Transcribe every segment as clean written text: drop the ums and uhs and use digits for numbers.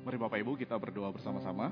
Mari Bapak Ibu kita berdoa bersama-sama.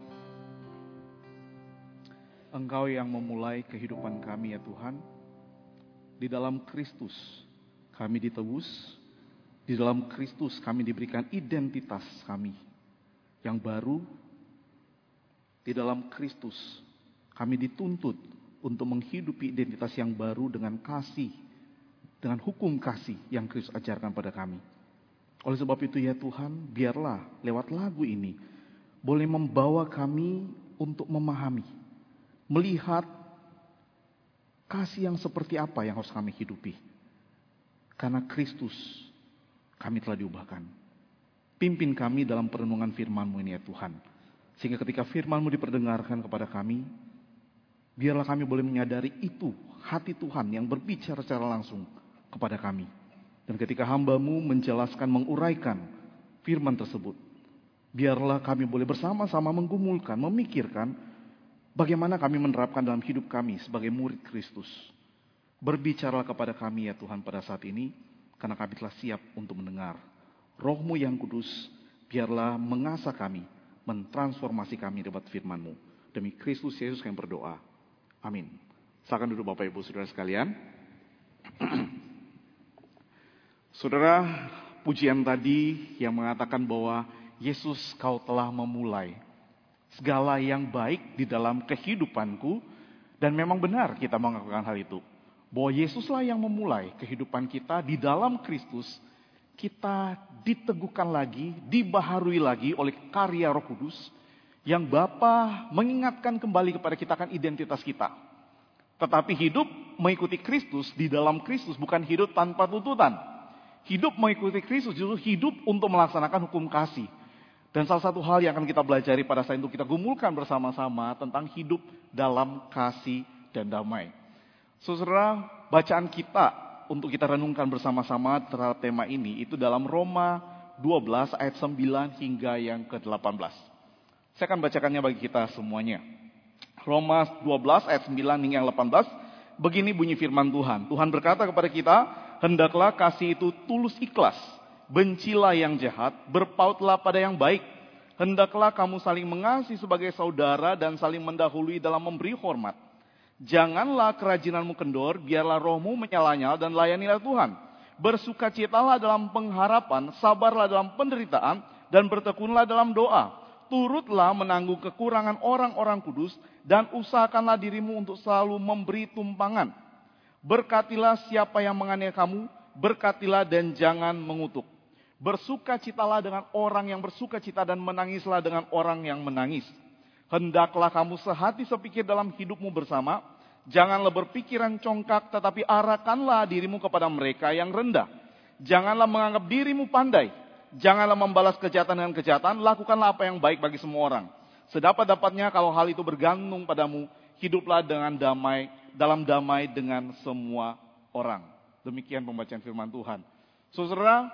Engkau yang memulai kehidupan kami ya Tuhan. Di dalam Kristus kami ditebus. Di dalam Kristus kami diberikan identitas kami yang baru. Di dalam Kristus kami dituntut untuk menghidupi identitas yang baru dengan kasih, dengan hukum kasih yang Kristus ajarkan pada kami. Oleh sebab itu ya Tuhan, biarlah lewat lagu ini boleh membawa kami untuk memahami, melihat kasih yang seperti apa yang harus kami hidupi. Karena Kristus kami telah diubahkan. Pimpin kami dalam perenungan firman-Mu ini ya Tuhan. Sehingga ketika firman-Mu diperdengarkan kepada kami, biarlah kami boleh menyadari itu hati Tuhan yang berbicara secara langsung kepada kami. Dan ketika hamba-Mu menjelaskan, menguraikan firman tersebut, biarlah kami boleh bersama-sama menggumulkan, memikirkan bagaimana kami menerapkan dalam hidup kami sebagai murid Kristus. Berbicaralah kepada kami ya Tuhan pada saat ini, karena kami telah siap untuk mendengar. Roh-Mu yang kudus, biarlah mengasah kami, mentransformasi kami lewat firman-Mu. Demi Kristus Yesus kami berdoa. Amin. Silakan duduk Bapak Ibu Saudara sekalian. Saudara, pujian tadi yang mengatakan bahwa Yesus kau telah memulai segala yang baik di dalam kehidupanku. Dan memang benar kita mengatakan hal itu. Bahwa Yesuslah yang memulai kehidupan kita di dalam Kristus. Kita diteguhkan lagi, dibaharui lagi oleh karya Roh Kudus. Yang Bapa mengingatkan kembali kepada kita akan identitas kita. Tetapi hidup mengikuti Kristus di dalam Kristus bukan hidup tanpa tuntutan. Hidup mengikuti Kristus justru hidup untuk melaksanakan hukum kasih. Dan salah satu hal yang akan kita pelajari pada saat itu kita gumulkan bersama-sama tentang hidup dalam kasih dan damai. Saudara, bacaan kita untuk kita renungkan bersama-sama terhadap tema ini itu dalam Roma 12 ayat 9 hingga yang ke-18. Saya akan bacakannya bagi kita semuanya. Roma 12 ayat 9 hingga yang 18. Begini bunyi firman Tuhan. Tuhan berkata kepada kita, hendaklah kasih itu tulus ikhlas. Bencilah yang jahat, berpautlah pada yang baik. Hendaklah kamu saling mengasihi sebagai saudara dan saling mendahului dalam memberi hormat. Janganlah kerajinanmu kendor, biarlah rohmu menyala-nyala dan layanilah Tuhan. Bersukacitalah dalam pengharapan, sabarlah dalam penderitaan, dan bertekunlah dalam doa. Turutlah menanggung kekurangan orang-orang kudus, dan usahakanlah dirimu untuk selalu memberi tumpangan. Berkatilah siapa yang menganiaya kamu, berkatilah dan jangan mengutuk. Bersukacitalah dengan orang yang bersukacita dan menangislah dengan orang yang menangis. Hendaklah kamu sehati sepikir dalam hidupmu bersama. Janganlah berpikiran congkak tetapi arahkanlah dirimu kepada mereka yang rendah. Janganlah menganggap dirimu pandai. Janganlah membalas kejahatan dengan kejahatan. Lakukanlah apa yang baik bagi semua orang. Sedapat-dapatnya kalau hal itu bergantung padamu, hiduplah dengan damai, dalam damai dengan semua orang. Demikian pembacaan firman Tuhan. Saudara,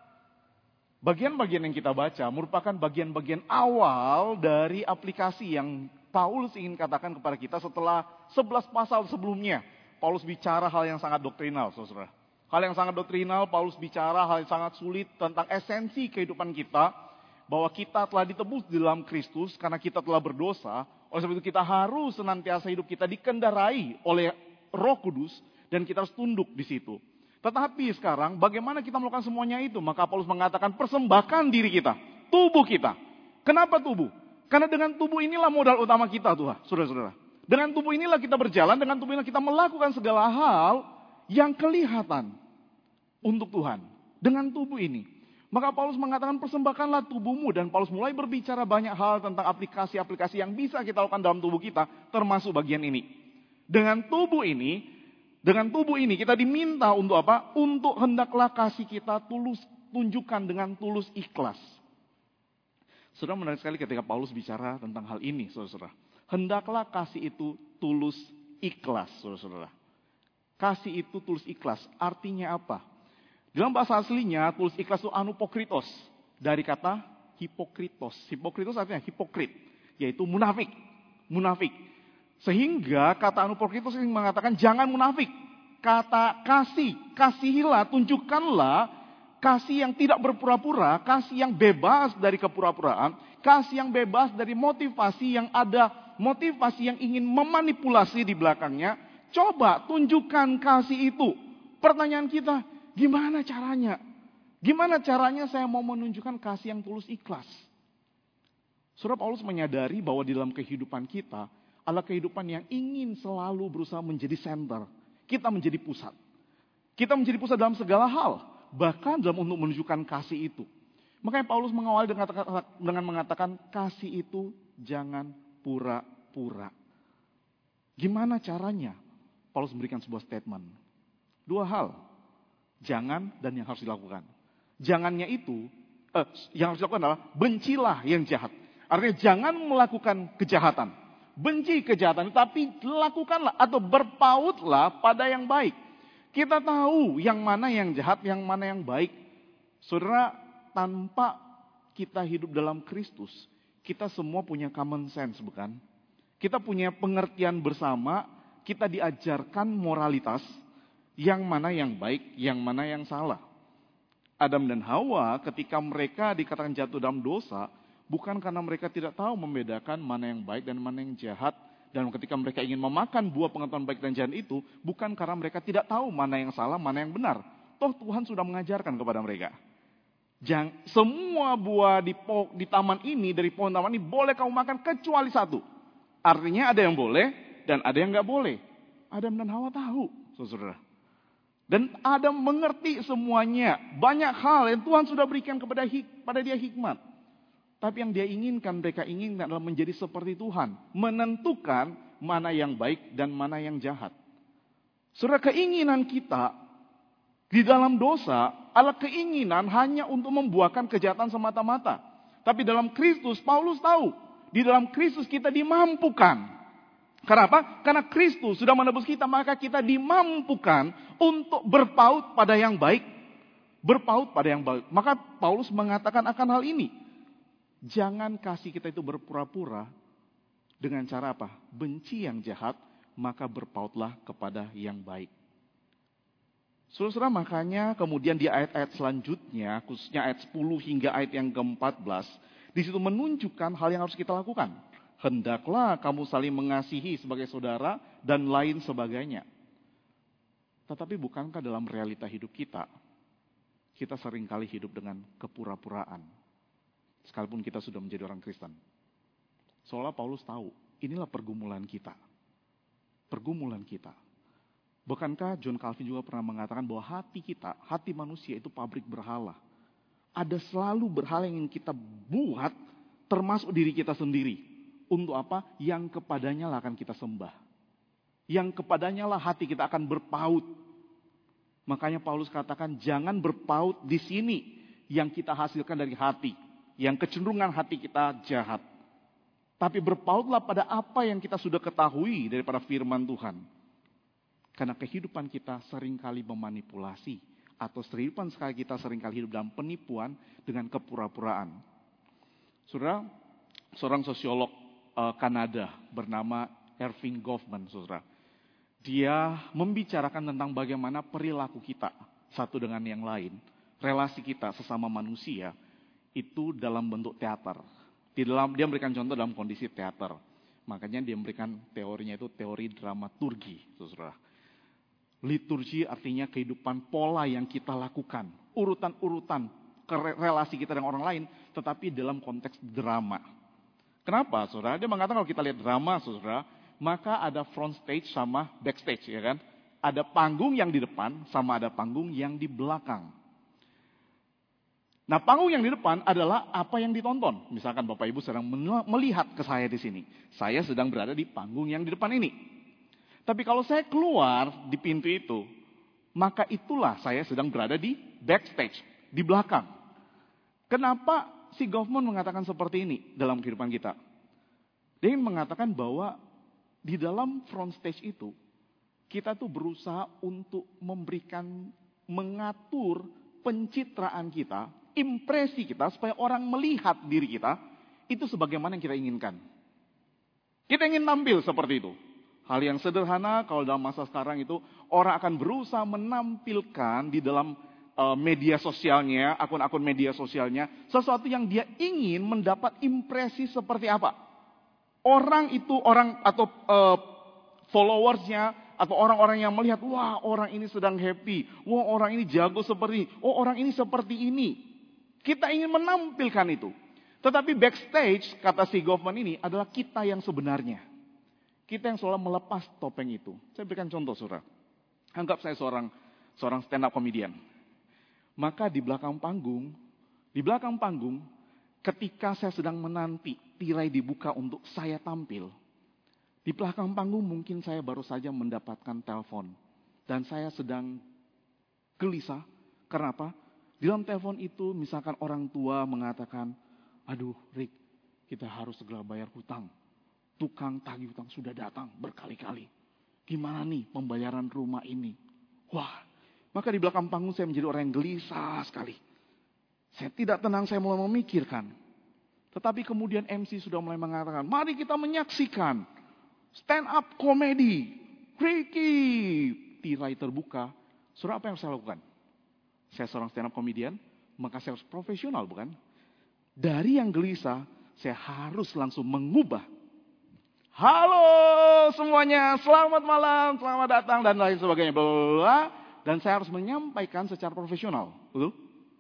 bagian-bagian yang kita baca merupakan bagian-bagian awal dari aplikasi yang Paulus ingin katakan kepada kita setelah 11 pasal sebelumnya. Paulus bicara hal yang sangat doktrinal, saudara. Hal yang sangat doktrinal, Paulus bicara hal yang sangat sulit tentang esensi kehidupan kita. Bahwa kita telah ditebus di dalam Kristus karena kita telah berdosa. Oleh sebab itu kita harus senantiasa hidup kita dikendarai oleh Roh Kudus. Dan kita harus tunduk di situ. Tetapi sekarang bagaimana kita melakukan semuanya itu? Maka Paulus mengatakan persembahkan diri kita. Tubuh kita. Kenapa tubuh? Karena dengan tubuh inilah modal utama kita Tuhan. Saudara-saudara. Dengan tubuh inilah kita berjalan. Dengan tubuh inilah kita melakukan segala hal yang kelihatan untuk Tuhan. Dengan tubuh ini. Maka Paulus mengatakan persembahkanlah tubuhmu. Dan Paulus mulai berbicara banyak hal tentang aplikasi-aplikasi yang bisa kita lakukan dalam tubuh kita. Termasuk bagian ini. Dengan tubuh ini kita diminta untuk apa? Untuk hendaklah kasih kita tulus. Tunjukkan dengan tulus ikhlas. Saudara, menarik sekali ketika Paulus bicara tentang hal ini. Saudara-saudara. Hendaklah kasih itu tulus ikhlas. Saudara-saudara. Kasih itu tulus ikhlas. Artinya apa? Dalam bahasa aslinya, tulus ikhlas itu anupokritos. Dari kata hipokritos. Hipokritos artinya hipokrit. Yaitu munafik. Munafik. Sehingga kata anupokritos ini mengatakan jangan munafik. Kata kasih. Kasihilah, tunjukkanlah Kasih yang tidak berpura-pura, kasih yang bebas dari kepura-puraan, kasih yang bebas dari motivasi yang ada, motivasi yang ingin memanipulasi di belakangnya. Coba tunjukkan kasih itu. Pertanyaan kita, gimana caranya? Gimana caranya saya mau menunjukkan kasih yang tulus ikhlas? Saudara, Paulus menyadari bahwa di dalam kehidupan kita adalah kehidupan yang ingin selalu berusaha menjadi center. Kita menjadi pusat. Kita menjadi pusat dalam segala hal. Bahkan dalam untuk menunjukkan kasih itu. Makanya Paulus mengawali dengan mengatakan kasih itu jangan pura-pura. Gimana caranya? Paulus memberikan sebuah statement. 2 hal. Jangan dan yang harus dilakukan. Jangannya itu, yang harus dilakukan adalah bencilah yang jahat. Artinya jangan melakukan kejahatan. Benci kejahatan, tapi lakukanlah atau berpautlah pada yang baik. Kita tahu yang mana yang jahat, yang mana yang baik. Saudara, tanpa kita hidup dalam Kristus, kita semua punya common sense, bukan? Kita punya pengertian bersama, kita diajarkan moralitas, yang mana yang baik, yang mana yang salah. Adam dan Hawa ketika mereka dikatakan jatuh dalam dosa, bukan karena mereka tidak tahu membedakan mana yang baik dan mana yang jahat. Dan ketika mereka ingin memakan buah pengetahuan baik dan jahat itu, bukan karena mereka tidak tahu mana yang salah, mana yang benar. Toh Tuhan sudah mengajarkan kepada mereka. Semua buah di taman ini, dari pohon taman ini, boleh kamu makan kecuali 1. Artinya ada yang boleh dan ada yang nggak boleh. Adam dan Hawa tahu, saudara. Dan Adam mengerti semuanya. Banyak hal yang Tuhan sudah berikan kepada dia hikmat. Tapi yang dia inginkan, mereka inginkan adalah menjadi seperti Tuhan. Menentukan mana yang baik dan mana yang jahat. Saudara, keinginan kita di dalam dosa adalah keinginan hanya untuk membuahkan kejahatan semata-mata. Tapi dalam Kristus, Paulus tahu. Di dalam Kristus kita dimampukan. Kenapa? Karena Kristus sudah menebus kita, maka kita dimampukan untuk berpaut pada yang baik. Berpaut pada yang baik. Maka Paulus mengatakan akan hal ini. Jangan kasih kita itu berpura-pura dengan cara apa? Benci yang jahat, maka berpautlah kepada yang baik. Saudara, makanya kemudian di ayat-ayat selanjutnya, khususnya ayat 10 hingga ayat yang ke-14, di situ menunjukkan hal yang harus kita lakukan. Hendaklah kamu saling mengasihi sebagai saudara dan lain sebagainya. Tetapi bukankah dalam realita hidup kita seringkali hidup dengan kepura-puraan? Sekalipun kita sudah menjadi orang Kristen. Seolah Paulus tahu, inilah pergumulan kita. Pergumulan kita. Bukankah John Calvin juga pernah mengatakan bahwa hati kita, hati manusia itu pabrik berhala. Ada selalu berhala yang ingin kita buat, termasuk diri kita sendiri. Untuk apa? Yang kepadanya lah akan kita sembah. Yang kepadanya lah hati kita akan berpaut. Makanya Paulus katakan, jangan berpaut di sini yang kita hasilkan dari hati. Yang kecenderungan hati kita jahat. Tapi berpautlah pada apa yang kita sudah ketahui daripada firman Tuhan. Karena kehidupan kita seringkali memanipulasi. Atau kehidupan kita seringkali hidup dalam penipuan dengan kepura-puraan. Saudara, seorang sosiolog Kanada bernama Erving Goffman, saudara. Dia membicarakan tentang bagaimana perilaku kita satu dengan yang lain. Relasi kita sesama manusia. Itu dalam bentuk teater. Dia memberikan contoh dalam kondisi teater. Makanya dia memberikan teorinya itu teori dramaturgi, saudara. Liturgi artinya kehidupan pola yang kita lakukan. Urutan-urutan relasi kita dengan orang lain, tetapi dalam konteks drama. Kenapa, saudara? Dia mengatakan kalau kita lihat drama, saudara, maka ada front stage sama backstage, ya kan? Ada panggung yang di depan sama ada panggung yang di belakang. Nah, panggung yang di depan adalah apa yang ditonton. Misalkan Bapak Ibu sedang melihat ke saya di sini. Saya sedang berada di panggung yang di depan ini. Tapi kalau saya keluar di pintu itu, maka itulah saya sedang berada di backstage, di belakang. Kenapa si Goffman mengatakan seperti ini dalam kehidupan kita? Dia ingin mengatakan bahwa di dalam front stage itu, kita tuh berusaha untuk mengatur pencitraan kita, impresi kita, supaya orang melihat diri kita, itu sebagaimana yang kita inginkan. Kita ingin tampil seperti itu. Hal yang sederhana, kalau dalam masa sekarang itu, orang akan berusaha menampilkan di dalam media sosialnya, akun-akun media sosialnya, sesuatu yang dia ingin mendapat impresi seperti apa. Orang itu, atau followersnya, atau orang-orang yang melihat, wah orang ini sedang happy, wah orang ini jago seperti ini, oh orang ini seperti ini. Kita ingin menampilkan itu. Tetapi backstage, kata si Goffman ini, adalah kita yang sebenarnya. Kita yang selalu melepas topeng itu. Saya berikan contoh, saudara. Anggap saya seorang stand up comedian. Maka di belakang panggung, ketika saya sedang menanti tirai dibuka untuk saya tampil, di belakang panggung mungkin saya baru saja mendapatkan telepon. Dan saya sedang gelisah. Kenapa? Di dalam telepon itu misalkan orang tua mengatakan, aduh Rick, kita harus segera bayar hutang. Tukang tagih hutang sudah datang berkali-kali. Gimana nih pembayaran rumah ini? Wah, maka di belakang panggung saya menjadi orang yang gelisah sekali. Saya tidak tenang, saya mulai memikirkan. Tetapi kemudian MC sudah mulai mengatakan, mari kita menyaksikan stand up comedy. Ricky, tirai terbuka. Saudara, apa yang saya lakukan? Saya seorang stand up comedian, maka saya harus profesional, bukan? Dari yang gelisah, saya harus langsung mengubah. Halo semuanya, selamat malam, selamat datang, dan lain sebagainya. Bla. Dan saya harus menyampaikan secara profesional. Betul?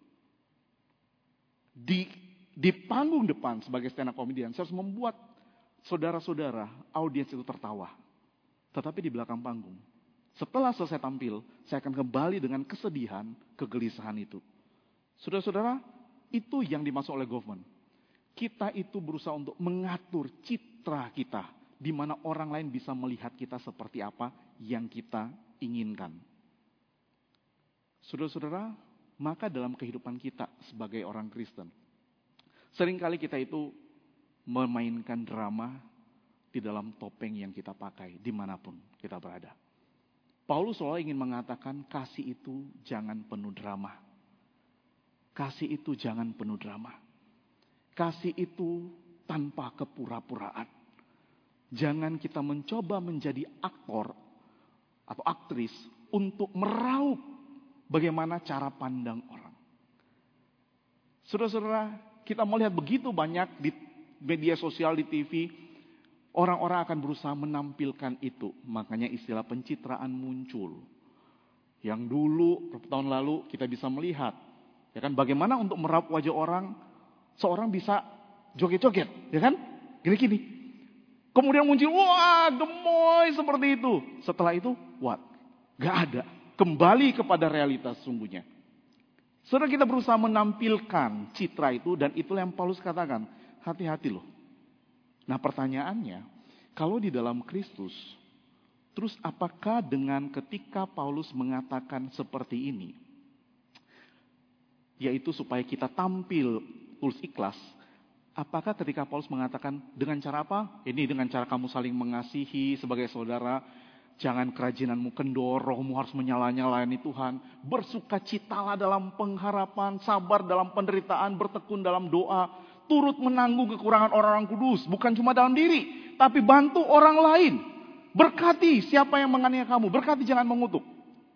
Di panggung depan sebagai stand up comedian, saya harus membuat saudara-saudara, audiens itu tertawa. Tetapi di belakang panggung, setelah selesai tampil, saya akan kembali dengan kesedihan, kegelisahan itu. Saudara-saudara, itu yang dimaksud oleh Goffman. Kita itu berusaha untuk mengatur citra kita, di mana orang lain bisa melihat kita seperti apa yang kita inginkan. Saudara-saudara, maka dalam kehidupan kita sebagai orang Kristen, seringkali kita itu memainkan drama di dalam topeng yang kita pakai, dimanapun kita berada. Paulus selalu ingin mengatakan, kasih itu jangan penuh drama. Kasih itu jangan penuh drama. Kasih itu tanpa kepura-puraan. Jangan kita mencoba menjadi aktor atau aktris untuk meraup bagaimana cara pandang orang. Saudara-saudara, kita melihat begitu banyak di media sosial, di TV, orang-orang akan berusaha menampilkan itu. Makanya istilah pencitraan muncul. Yang dulu, beberapa tahun lalu, kita bisa melihat. Ya kan, bagaimana untuk meraup wajah orang, seorang bisa joget-joget, ya kan? Gini-gini. Kemudian muncul, wah gemoy seperti itu. Setelah itu, what? Gak ada. Kembali kepada realitas sungguhnya. Saudara, kita berusaha menampilkan citra itu, dan itulah yang Paulus katakan, hati-hati loh. Nah pertanyaannya, kalau di dalam Kristus, terus apakah dengan ketika Paulus mengatakan seperti ini, yaitu supaya kita tampil tulus ikhlas, apakah ketika Paulus mengatakan dengan cara apa? Ini dengan cara kamu saling mengasihi sebagai saudara, jangan kerajinanmu kendor, rohmu harus menyala-nyalani Tuhan, bersukacitalah dalam pengharapan, sabar dalam penderitaan, bertekun dalam doa, turut menanggung kekurangan orang-orang kudus, bukan cuma dalam diri, tapi bantu orang lain. Berkati siapa yang menganiaya kamu, berkati jangan mengutuk.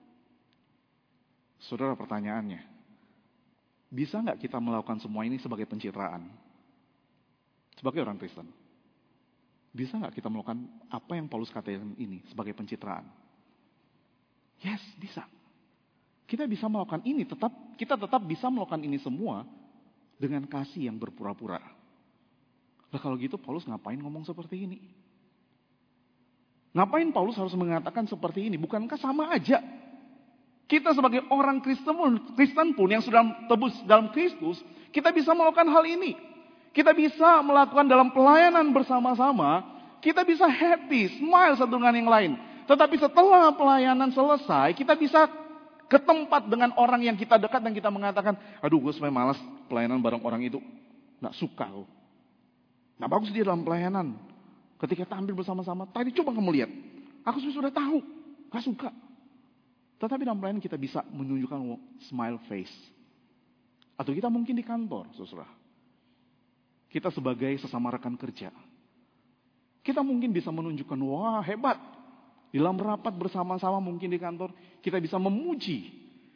Saudara, pertanyaannya, bisa nggak kita melakukan semua ini sebagai pencitraan? Sebagai orang Kristen. Bisa nggak kita melakukan apa yang Paulus katakan ini sebagai pencitraan? Yes, bisa. Kita bisa melakukan ini, kita tetap bisa melakukan ini semua dengan kasih yang berpura-pura. Nah kalau gitu Paulus ngapain ngomong seperti ini? Ngapain Paulus harus mengatakan seperti ini? Bukankah sama aja? Kita sebagai orang Kristen pun yang sudah tebus dalam Kristus, kita bisa melakukan hal ini. Kita bisa melakukan dalam pelayanan bersama-sama, kita bisa happy, smile satu dengan yang lain. Tetapi setelah pelayanan selesai, kita bisa ke tempat dengan orang yang kita dekat dan kita mengatakan, aduh gue sebenarnya malas pelayanan bareng orang itu. Nggak suka. Nggak bagus dia dalam pelayanan. Ketika tampil bersama-sama, tadi coba kamu lihat. Aku sudah tahu, nggak suka. Tetapi dalam pelayanan kita bisa menunjukkan smile face. Atau kita mungkin di kantor, saudara. Kita sebagai sesama rekan kerja. Kita mungkin bisa menunjukkan, wah hebat. Dalam rapat bersama-sama mungkin di kantor, kita bisa memuji.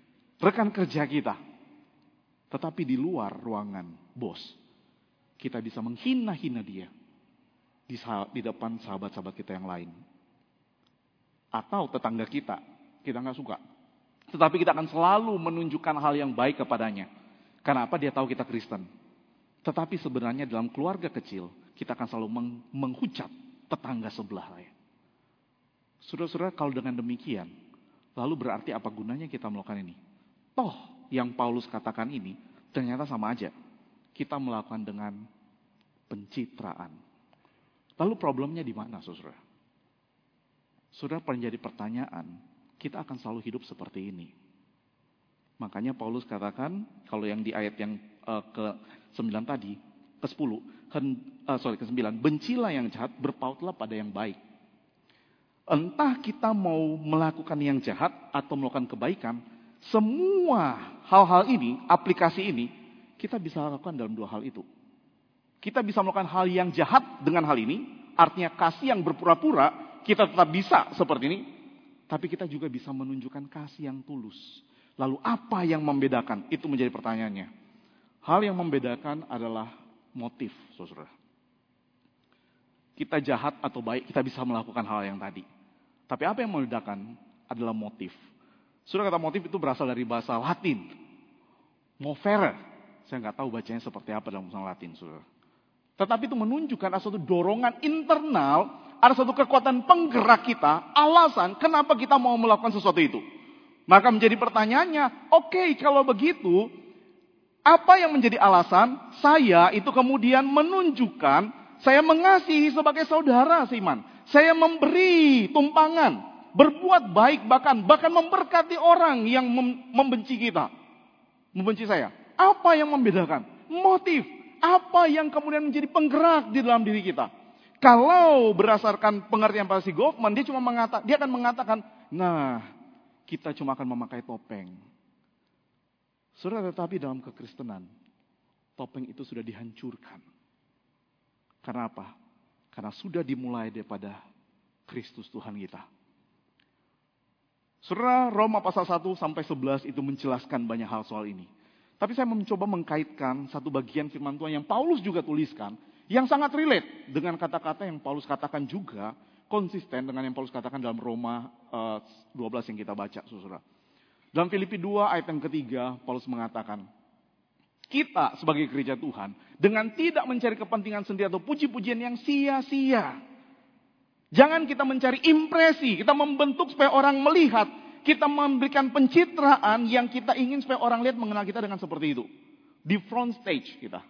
rekan kerja kita. Tetapi di luar ruangan bos, kita bisa menghina-hina dia di depan sahabat-sahabat kita yang lain. Atau tetangga kita nggak suka. Tetapi kita akan selalu menunjukkan hal yang baik kepadanya. Karena apa? Dia tahu kita Kristen. Tetapi sebenarnya dalam keluarga kecil, kita akan selalu menghujat tetangga sebelah. Saudara-saudara, kalau dengan demikian, lalu berarti apa gunanya kita melakukan ini? Toh, yang Paulus katakan ini, ternyata sama aja. Kita melakukan dengan pencitraan. Lalu problemnya di mana, saudara? Saudara, menjadi pertanyaan, kita akan selalu hidup seperti ini. Makanya Paulus katakan, kalau yang di ayat yang ke-9 tadi, ke-10, ke-9, bencilah yang jahat, berpautlah pada yang baik. Entah kita mau melakukan yang jahat atau melakukan kebaikan, semua hal-hal ini, aplikasi ini, kita bisa lakukan dalam dua hal itu. Kita bisa melakukan hal yang jahat dengan hal ini, artinya kasih yang berpura-pura, kita tetap bisa seperti ini, tapi kita juga bisa menunjukkan kasih yang tulus. Lalu apa yang membedakan? Itu menjadi pertanyaannya. Hal yang membedakan adalah motif, saudara. Kita jahat atau baik, kita bisa melakukan hal yang tadi. Tapi apa yang membedakan adalah motif. Saudara, kata motif itu berasal dari bahasa Latin. Movere. Saya nggak tahu bacanya seperti apa dalam bahasa Latin, saudara. Tetapi itu menunjukkan ada suatu dorongan internal, ada suatu kekuatan penggerak kita, alasan kenapa kita mau melakukan sesuatu itu. Maka menjadi pertanyaannya, oke, kalau begitu, apa yang menjadi alasan saya itu kemudian menunjukkan, saya mengasihi sebagai saudara seiman. Saya memberi tumpangan, berbuat baik, bahkan memberkati orang yang membenci kita. Membenci saya. Apa yang membedakan? Motif. Apa yang kemudian menjadi penggerak di dalam diri kita? Kalau berdasarkan pengertian Pak Goffman, dia akan mengatakan, nah, kita cuma akan memakai topeng. Saudara, tetapi dalam kekristenan, topeng itu sudah dihancurkan. Karena apa? Karena sudah dimulai daripada Kristus Tuhan kita. Saudara, Roma pasal 1 sampai 11 itu menjelaskan banyak hal soal ini. Tapi saya mencoba mengkaitkan satu bagian firman Tuhan yang Paulus juga tuliskan, yang sangat relate dengan kata-kata yang Paulus katakan juga, konsisten dengan yang Paulus katakan dalam Roma 12 yang kita baca, saudara. Dalam Filipi 2 ayat yang ketiga, Paulus mengatakan, kita sebagai gereja Tuhan, dengan tidak mencari kepentingan sendiri atau puji-pujian yang sia-sia. Jangan kita mencari impresi, kita membentuk supaya orang melihat, kita memberikan pencitraan yang kita ingin supaya orang lihat mengenal kita dengan seperti itu. Di front stage kita.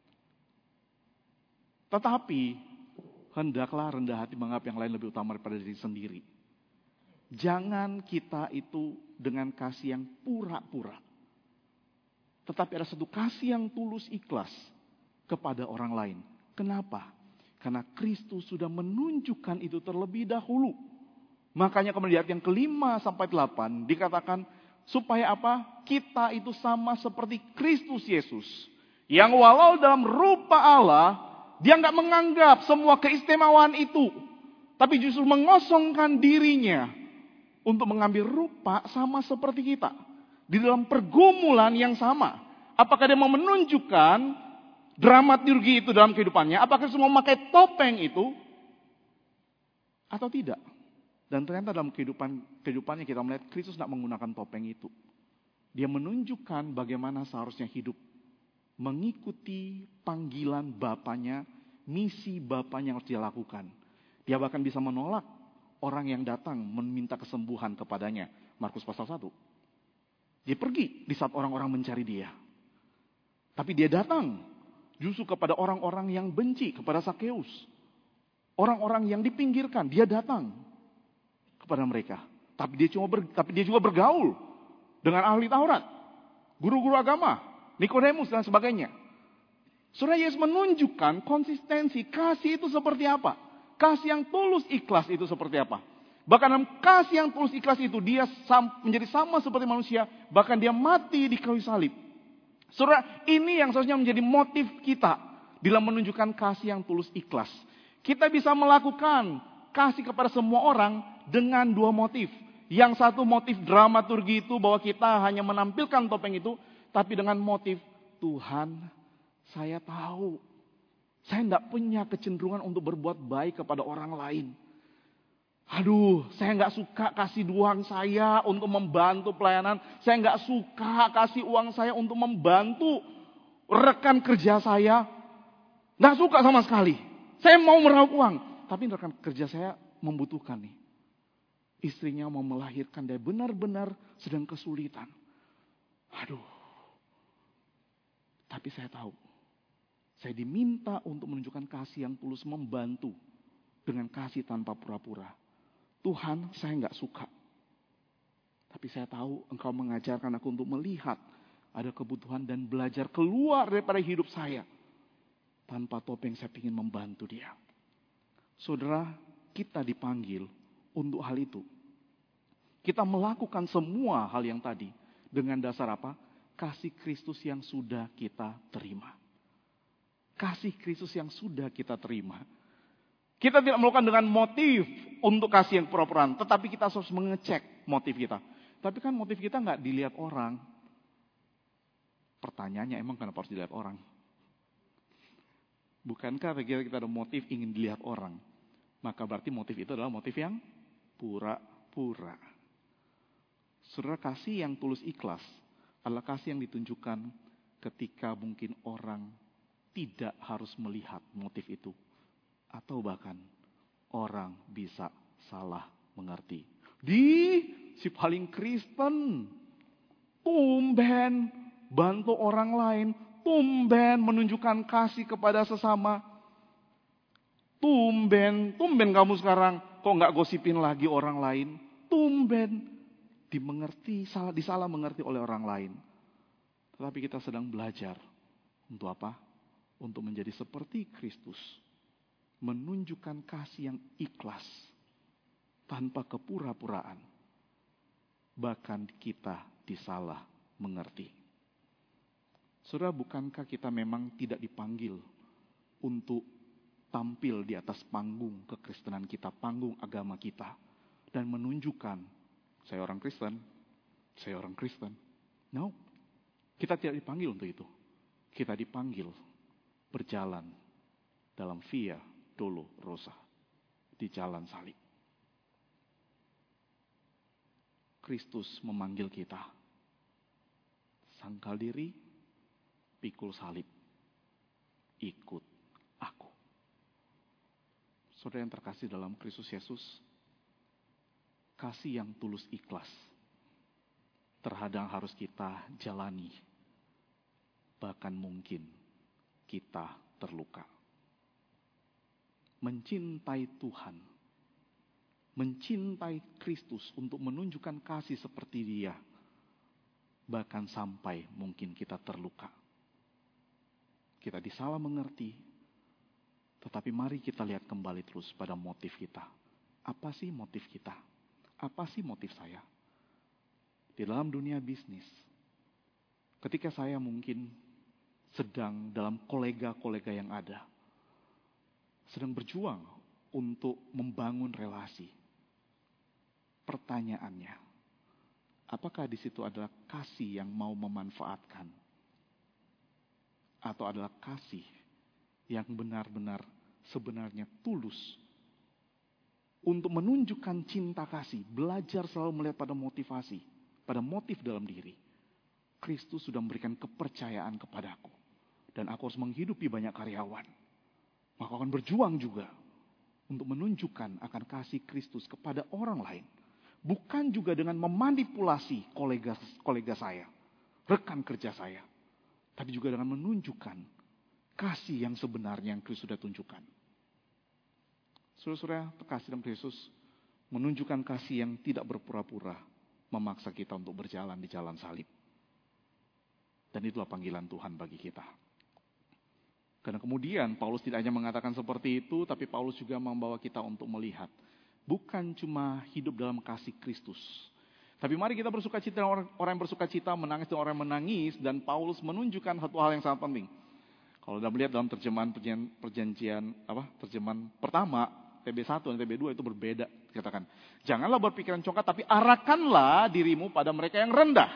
Tetapi, hendaklah rendah hati menganggap yang lain lebih utama daripada diri sendiri. Jangan kita itu dengan kasih yang pura-pura. Tetapi ada satu kasih yang tulus ikhlas kepada orang lain. Kenapa? Karena Kristus sudah menunjukkan itu terlebih dahulu. Makanya kemudian yang ke-5 sampai 8 dikatakan supaya apa? Kita itu sama seperti Kristus Yesus. Yang walau dalam rupa Allah, dia nggak menganggap semua keistimewaan itu. Tapi justru mengosongkan dirinya untuk mengambil rupa sama seperti kita. Di dalam pergumulan yang sama. Apakah dia mau menunjukkan dramaturgi itu dalam kehidupannya? Apakah semua memakai topeng itu? Atau tidak? Dan ternyata dalam kehidupannya kita melihat Kristus tidak menggunakan topeng itu. Dia menunjukkan bagaimana seharusnya hidup. Mengikuti panggilan Bapanya, misi Bapanya yang harus dia lakukan. Dia bahkan bisa menolak orang yang datang meminta kesembuhan kepadanya. Markus pasal 1. Dia pergi di saat orang-orang mencari dia. Tapi dia datang justru kepada orang-orang yang benci, kepada Sakeus. Orang-orang yang dipinggirkan, dia datang kepada mereka. Tapi dia juga bergaul dengan ahli Taurat, guru-guru agama, Nikodemus dan sebagainya. Saudara, Yesus menunjukkan konsistensi kasih itu seperti apa. Kasih yang tulus ikhlas itu seperti apa. Bahkan dalam kasih yang tulus ikhlas itu dia menjadi sama seperti manusia. Bahkan dia mati di kayu salib. Saudara, ini yang seharusnya menjadi motif kita dalam menunjukkan kasih yang tulus ikhlas. Kita bisa melakukan kasih kepada semua orang dengan dua motif. Yang satu motif dramaturgi itu bahwa kita hanya menampilkan topeng itu, tapi dengan motif Tuhan, saya tahu saya tidak punya kecenderungan untuk berbuat baik kepada orang lain. Aduh, saya nggak suka kasih uang saya untuk membantu pelayanan. Saya nggak suka kasih uang saya untuk membantu rekan kerja saya. Nggak suka sama sekali. Saya mau meraup uang, tapi rekan kerja saya membutuhkan nih. Istrinya mau melahirkan, dia benar-benar sedang kesulitan. Aduh. Tapi saya tahu, saya diminta untuk menunjukkan kasih yang tulus, membantu dengan kasih tanpa pura-pura. Tuhan, saya nggak suka. Tapi saya tahu Engkau mengajarkan aku untuk melihat ada kebutuhan dan belajar keluar daripada hidup saya. Tanpa topeng saya ingin membantu dia. Saudara, kita dipanggil untuk hal itu. Kita melakukan semua hal yang tadi dengan dasar apa? Kasih Kristus yang sudah kita terima. Kasih Kristus yang sudah kita terima. Kita tidak melakukan dengan motif untuk kasih yang pura-puraan, tetapi kita harus mengecek motif kita. Tapi kan motif kita nggak dilihat orang. Pertanyaannya, emang kenapa harus dilihat orang? Bukankah kita ada motif ingin dilihat orang? Maka berarti motif itu adalah motif yang pura-pura. Saudara, kasih yang tulus ikhlas adalah kasih yang ditunjukkan ketika mungkin orang tidak harus melihat motif itu. Atau bahkan orang bisa salah mengerti. Si paling Kristen, tumben bantu orang lain, tumben menunjukkan kasih kepada sesama. Tumben kamu sekarang kok nggak gosipin lagi orang lain. Tumben disalah mengerti oleh orang lain. Tetapi kita sedang belajar untuk apa? Untuk menjadi seperti Kristus. Menunjukkan kasih yang ikhlas. Tanpa kepura-puraan. Bahkan kita disalah mengerti. Saudara, bukankah kita memang tidak dipanggil untuk tampil di atas panggung kekristenan kita, panggung agama kita. Dan menunjukkan, saya orang Kristen. No, kita tidak dipanggil untuk itu. Kita dipanggil berjalan dalam Via Dolorosa, di jalan salib. Kristus memanggil kita. Sangkal diri, pikul salib, ikut aku. Saudara yang terkasih dalam Kristus Yesus, kasih yang tulus ikhlas terhadang harus kita jalani. Bahkan mungkin kita terluka. Mencintai Tuhan, mencintai Kristus untuk menunjukkan kasih seperti Dia, bahkan sampai mungkin kita terluka. Kita disalah mengerti, tetapi mari kita lihat kembali terus pada motif kita. Apa sih motif kita? Apa sih motif saya? Di dalam dunia bisnis, ketika saya mungkin sedang dalam kolega-kolega yang ada, sedang berjuang untuk membangun relasi. Pertanyaannya, apakah di situ adalah kasih yang mau memanfaatkan? Atau adalah kasih yang benar-benar sebenarnya tulus untuk menunjukkan cinta kasih, belajar selalu melihat pada motivasi, pada motif dalam diri. Kristus sudah memberikan kepercayaan kepadaku dan aku harus menghidupi banyak karyawan. Maka akan berjuang juga untuk menunjukkan akan kasih Kristus kepada orang lain. Bukan juga dengan memanipulasi kolega saya, rekan kerja saya. Tapi juga dengan menunjukkan kasih yang sebenarnya yang Kristus sudah tunjukkan. Saudara-saudara, terkasih dalam Kristus, menunjukkan kasih yang tidak berpura-pura, memaksa kita untuk berjalan di jalan salib. Dan itulah panggilan Tuhan bagi kita. Karena kemudian Paulus tidak hanya mengatakan seperti itu, tapi Paulus juga membawa kita untuk melihat. Bukan cuma hidup dalam kasih Kristus. Tapi mari kita bersuka cita, orang yang bersuka cita menangis dan orang yang menangis. Dan Paulus menunjukkan satu hal yang sangat penting. Kalau kita melihat dalam terjemahan perjanjian, terjemahan pertama, TB1 dan TB2 itu berbeda. Katakan, janganlah berpikiran congkak, tapi arahkanlah dirimu pada mereka yang rendah.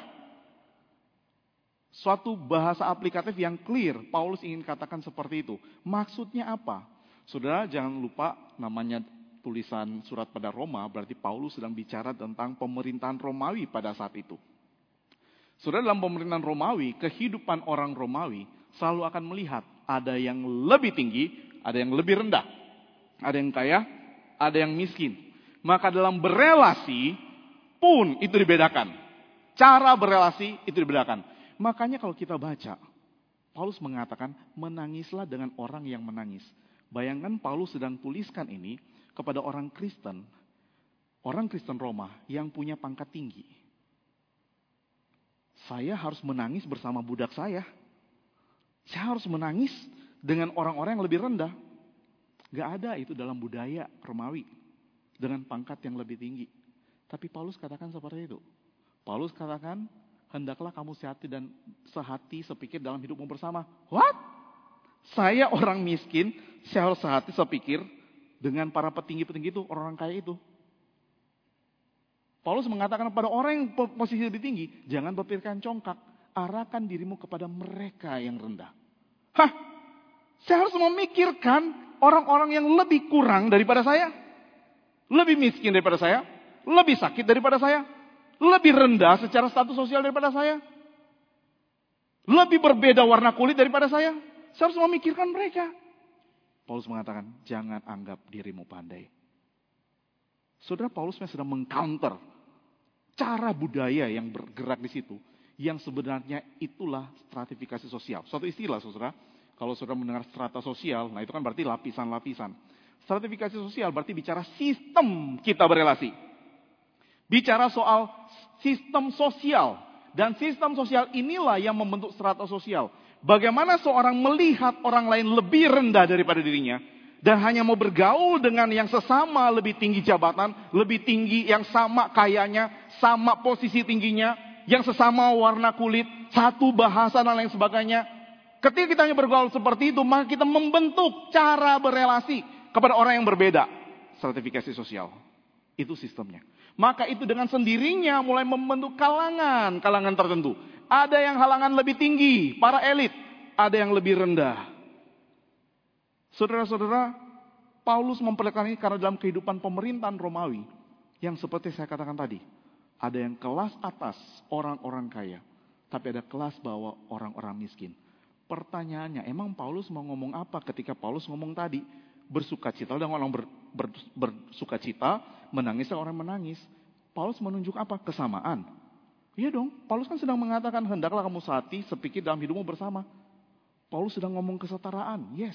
Suatu bahasa aplikatif yang clear, Paulus ingin katakan seperti itu. Maksudnya apa? Saudara, jangan lupa namanya tulisan surat pada Roma, berarti Paulus sedang bicara tentang pemerintahan Romawi pada saat itu. Saudara, dalam pemerintahan Romawi, kehidupan orang Romawi selalu akan melihat ada yang lebih tinggi, ada yang lebih rendah. Ada yang kaya, ada yang miskin. Maka dalam berelasi pun itu dibedakan. Cara berelasi itu dibedakan. Makanya kalau kita baca, Paulus mengatakan menangislah dengan orang yang menangis. Bayangkan Paulus sedang tuliskan ini kepada orang Kristen Roma yang punya pangkat tinggi. Saya harus menangis bersama budak saya. Saya harus menangis dengan orang-orang yang lebih rendah. Gak ada itu dalam budaya Romawi dengan pangkat yang lebih tinggi. Tapi Paulus katakan seperti itu. Paulus katakan, hendaklah kamu sehati sepikir dalam hidupmu bersama. What? Saya orang miskin, saya harus sehati sepikir dengan para petinggi-petinggi itu, orang kaya itu. Paulus mengatakan kepada orang yang posisi lebih tinggi, jangan berpikiran congkak, arahkan dirimu kepada mereka yang rendah. Saya harus memikirkan orang-orang yang lebih kurang daripada saya, lebih miskin daripada saya, lebih sakit daripada saya, lebih rendah secara status sosial daripada saya, lebih berbeda warna kulit daripada saya. Saya harus memikirkan mereka. Paulus mengatakan, jangan anggap dirimu pandai. Saudara, Paulus sedang mengcounter cara budaya yang bergerak di situ, yang sebenarnya itulah stratifikasi sosial. Suatu istilah, saudara, kalau saudara mendengar strata sosial, nah itu kan berarti lapisan-lapisan. Stratifikasi sosial berarti bicara sistem kita berelasi. Bicara soal sistem sosial. Dan sistem sosial inilah yang membentuk strata sosial. Bagaimana seorang melihat orang lain lebih rendah daripada dirinya, dan hanya mau bergaul dengan yang sesama lebih tinggi jabatan, lebih tinggi, yang sama kayanya, sama posisi tingginya, yang sesama warna kulit, satu bahasa dan lain sebagainya. Ketika kita hanya bergaul seperti itu, maka kita membentuk cara berelasi kepada orang yang berbeda. Stratifikasi sosial. Itu sistemnya. Maka itu dengan sendirinya mulai membentuk kalangan tertentu. Ada yang halangan lebih tinggi, para elit. Ada yang lebih rendah. Saudara-saudara, Paulus memperlihatkan ini karena dalam kehidupan pemerintahan Romawi, yang seperti saya katakan tadi, ada yang kelas atas orang-orang kaya, tapi ada kelas bawah orang-orang miskin. Pertanyaannya, emang Paulus mau ngomong apa ketika Paulus ngomong tadi? Bersukacita dan orang bersukacita, menangis orang menangis. Paulus menunjuk apa? Kesamaan. Iya dong, Paulus kan sedang mengatakan hendaklah kamu sehati sepikir dalam hidupmu bersama. Paulus sedang ngomong kesetaraan, yes.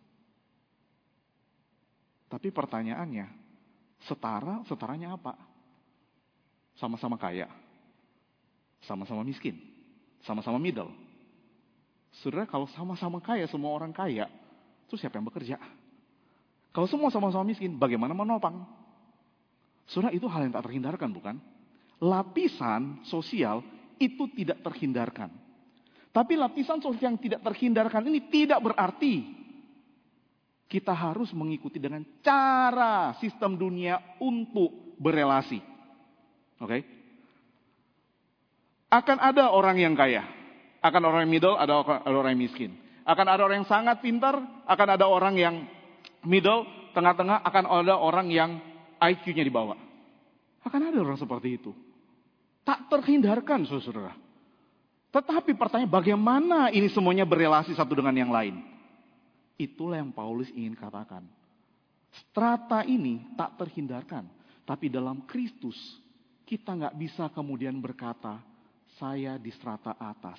Tapi pertanyaannya, setaranya apa? Sama-sama kaya, sama-sama miskin, sama-sama middle. Saudara, kalau sama-sama kaya, semua orang kaya, terus siapa yang bekerja? Kalau semua sama-sama miskin, bagaimana menopang? Saudara, itu hal yang tak terhindarkan, bukan? Lapisan sosial itu tidak terhindarkan. Tapi lapisan sosial yang tidak terhindarkan ini tidak berarti kita harus mengikuti dengan cara sistem dunia untuk berelasi. Oke? Akan ada orang yang kaya. Akan orang yang middle, ada orang yang miskin. Akan ada orang yang sangat pintar, akan ada orang yang middle, tengah-tengah, akan ada orang yang IQ-nya di bawah. Akan ada orang seperti itu. Tak terhindarkan, saudara. Tetapi pertanyaan, bagaimana ini semuanya berelasi satu dengan yang lain? Itulah yang Paulus ingin katakan. Strata ini tak terhindarkan. Tapi dalam Kristus, kita gak bisa kemudian berkata, saya di strata atas.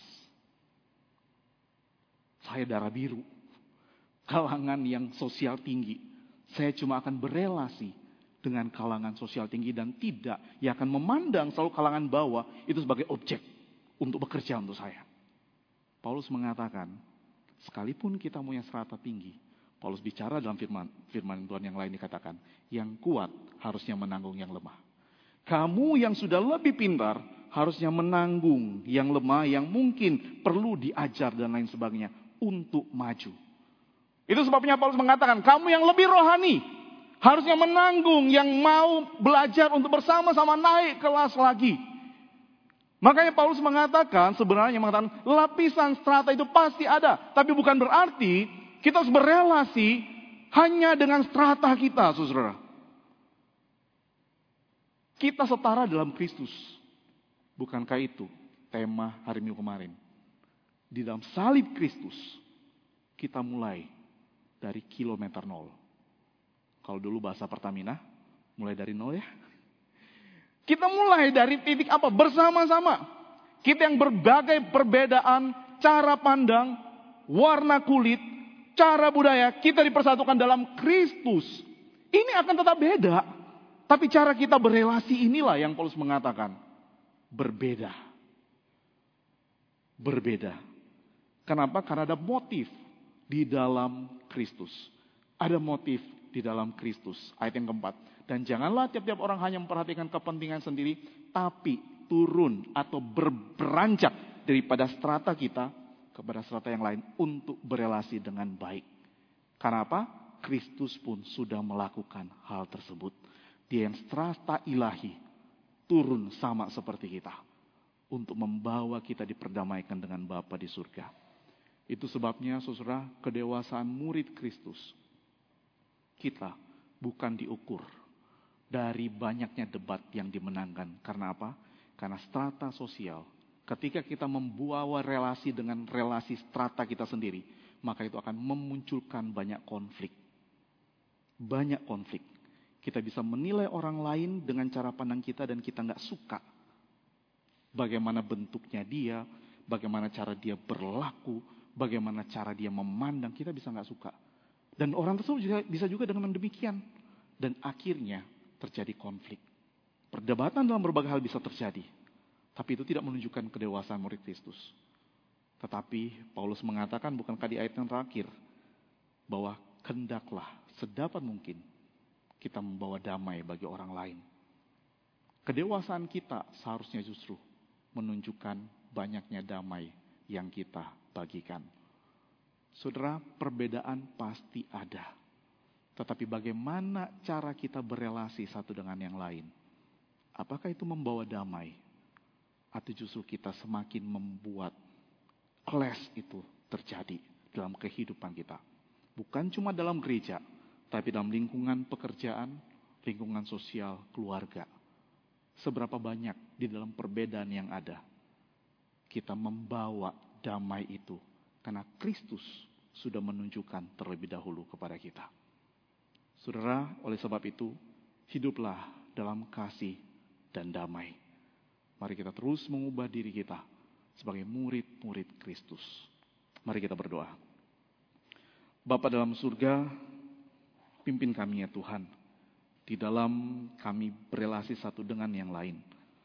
Saya darah biru. Kalangan yang sosial tinggi. Saya cuma akan berelasi dengan kalangan sosial tinggi dan tidak. Ia akan memandang selalu kalangan bawah itu sebagai objek untuk bekerja untuk saya. Paulus mengatakan, sekalipun kita punya strata tinggi, Paulus bicara dalam firman Tuhan yang lain dikatakan, yang kuat harusnya menanggung yang lemah. Kamu yang sudah lebih pintar harusnya menanggung yang lemah, yang mungkin perlu diajar dan lain sebagainya untuk maju. Itu sebabnya Paulus mengatakan, kamu yang lebih rohani Harusnya menanggung yang mau belajar untuk bersama-sama naik kelas lagi. Makanya Paulus mengatakan, lapisan strata itu pasti ada. Tapi bukan berarti kita harus berelasi hanya dengan strata kita, saudara. Kita setara dalam Kristus. Bukankah itu tema hari Minggu kemarin? Di dalam salib Kristus, kita mulai dari kilometer 0. Kalau dulu bahasa Pertamina, mulai dari 0 ya. Kita mulai dari titik apa? Bersama-sama. Kita yang berbagai perbedaan, cara pandang, warna kulit, cara budaya, kita dipersatukan dalam Kristus. Ini akan tetap beda. Tapi cara kita berelasi inilah yang Paulus mengatakan. Berbeda. Berbeda. Kenapa? Karena ada motif di dalam Kristus. Ada motif di dalam Kristus. Ayat yang keempat. Dan janganlah tiap-tiap orang hanya memperhatikan kepentingan sendiri. Tapi turun atau beranjak daripada strata kita kepada strata yang lain untuk berelasi dengan baik. Karena apa? Kristus pun sudah melakukan hal tersebut. Dia yang strata ilahi turun sama seperti kita untuk membawa kita diperdamaikan dengan Bapa di surga. Itu sebabnya saudara, kedewasaan murid Kristus kita bukan diukur dari banyaknya debat yang dimenangkan. Karena apa? Karena strata sosial. Ketika kita membawa relasi dengan relasi strata kita sendiri, maka itu akan memunculkan banyak konflik. Banyak konflik. Kita bisa menilai orang lain dengan cara pandang kita dan kita nggak suka. Bagaimana bentuknya dia, bagaimana cara dia berlaku, bagaimana cara dia memandang, kita bisa nggak suka. Dan orang tersebut bisa juga dengan demikian. Dan akhirnya terjadi konflik. Perdebatan dalam berbagai hal bisa terjadi. Tapi itu tidak menunjukkan kedewasaan murid Kristus. Tetapi Paulus mengatakan, bukankah di ayat yang terakhir, bahwa hendaklah sedapat mungkin kita membawa damai bagi orang lain. Kedewasaan kita seharusnya justru menunjukkan banyaknya damai yang kita bagikan. Saudara, perbedaan pasti ada. Tetapi bagaimana cara kita berelasi satu dengan yang lain? Apakah itu membawa damai? Atau justru kita semakin membuat clash itu terjadi dalam kehidupan kita? Bukan cuma dalam gereja, tapi dalam lingkungan pekerjaan, lingkungan sosial, keluarga. Seberapa banyak di dalam perbedaan yang ada, kita membawa damai itu. Karena Kristus sudah menunjukkan terlebih dahulu kepada kita. Saudara, oleh sebab itu, hiduplah dalam kasih dan damai. Mari kita terus mengubah diri kita sebagai murid-murid Kristus. Mari kita berdoa. Bapa dalam surga, pimpin kami ya Tuhan, di dalam kami berelasi satu dengan yang lain.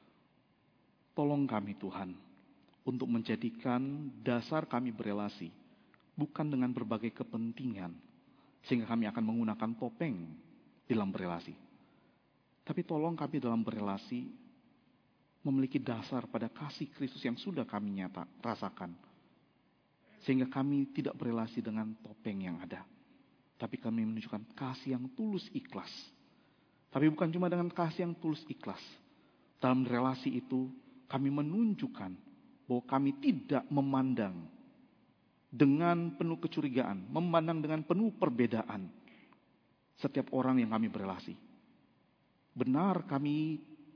Tolong kami Tuhan, untuk menjadikan dasar kami berelasi, bukan dengan berbagai kepentingan, sehingga kami akan menggunakan topeng dalam berelasi. Tapi tolong kami dalam berelasi, memiliki dasar pada kasih Kristus yang sudah kami rasakan. Sehingga kami tidak berelasi dengan topeng yang ada. Tapi kami menunjukkan kasih yang tulus ikhlas. Tapi bukan cuma dengan kasih yang tulus ikhlas. Dalam relasi itu kami menunjukkan bahwa kami tidak memandang dengan penuh kecurigaan. Memandang dengan penuh perbedaan setiap orang yang kami berelasi. Benar kami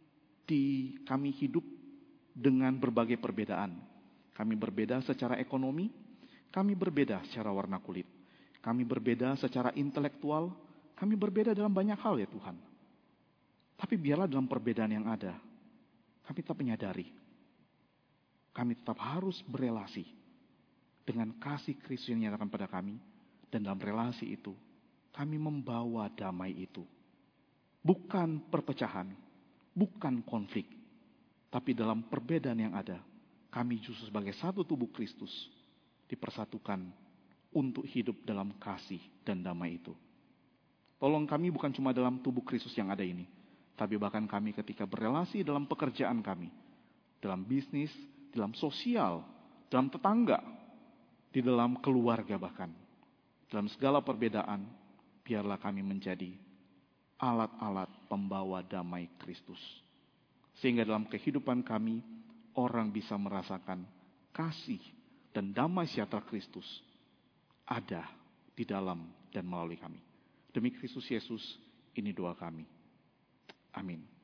hidup dengan berbagai perbedaan. Kami berbeda secara ekonomi, kami berbeda secara warna kulit. Kami berbeda secara intelektual, kami berbeda dalam banyak hal ya Tuhan. Tapi biarlah dalam perbedaan yang ada, kami tetap menyadari, kami tetap harus berelasi dengan kasih Kristus yang dinyatakan pada kami. Dan dalam relasi itu, kami membawa damai itu. Bukan perpecahan, bukan konflik. Tapi dalam perbedaan yang ada, kami justru sebagai satu tubuh Kristus dipersatukan untuk hidup dalam kasih dan damai itu. Tolong kami bukan cuma dalam tubuh Kristus yang ada ini, tapi bahkan kami ketika berelasi dalam pekerjaan kami, dalam bisnis, dalam sosial, dalam tetangga, di dalam keluarga bahkan. Dalam segala perbedaan, biarlah kami menjadi alat-alat pembawa damai Kristus. Sehingga dalam kehidupan kami, orang bisa merasakan kasih dan damai sejahtera Kristus ada di dalam dan melalui kami. Demi Kristus Yesus, ini doa kami. Amin.